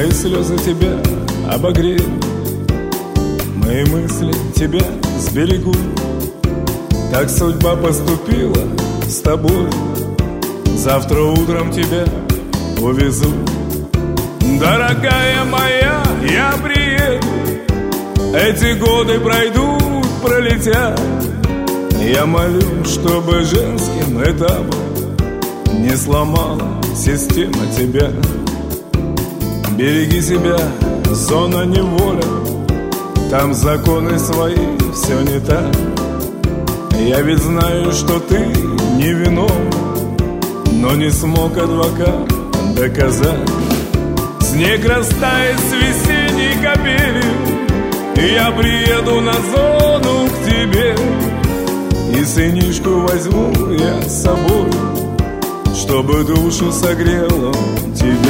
Мои слезы тебя обогреют, мои мысли тебя сберегут. Так судьба поступила с тобой, завтра утром тебя увезу. Дорогая моя, я приеду, эти годы пройдут, пролетят. Я молю, чтобы женским этапом не сломала система тебя. Береги себя, зона неволя, там законы свои, все не так. Я ведь знаю, что ты не виновен, но не смог адвокат доказать. Снег растает с весенней капелью, и я приеду на зону к тебе. И сынишку возьму я с собой, чтобы душу согрел он тебе.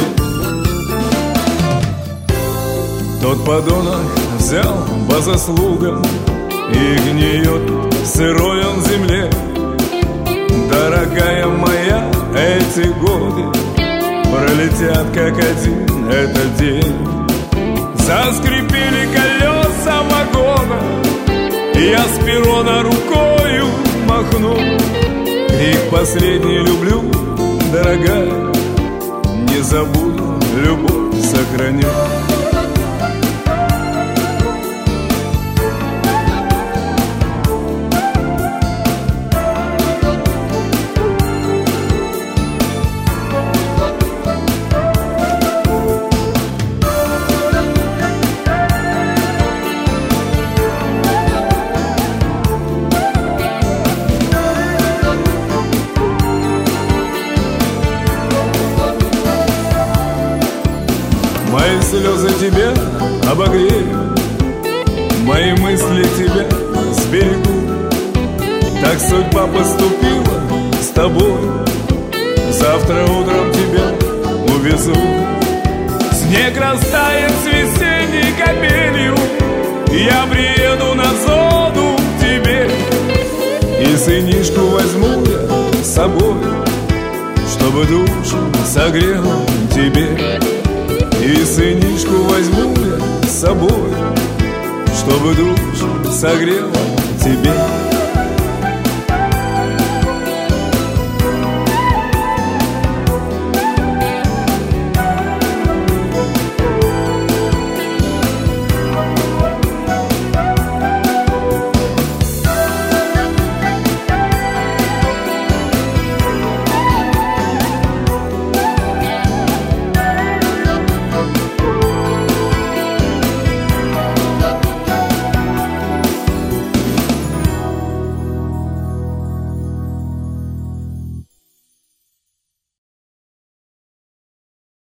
Тот подонок взял по заслугам и гниет сырой он в земле. Дорогая моя, эти годы пролетят как один этот день. Заскрипели колеса вагона, я с перрона рукою махну. Крик последний люблю, дорогая, не забуду, любовь сохраню. Мои слезы тебя обогреют, мои мысли тебя сберегут. Так судьба поступила с тобой, завтра утром тебя увезу. Снег растает с весенней капелью, я приеду на зону к тебе. И сынишку возьму я с собой, чтобы душу согрел тебе. И сынишку возьму я с собой, чтобы душу согрела тебе.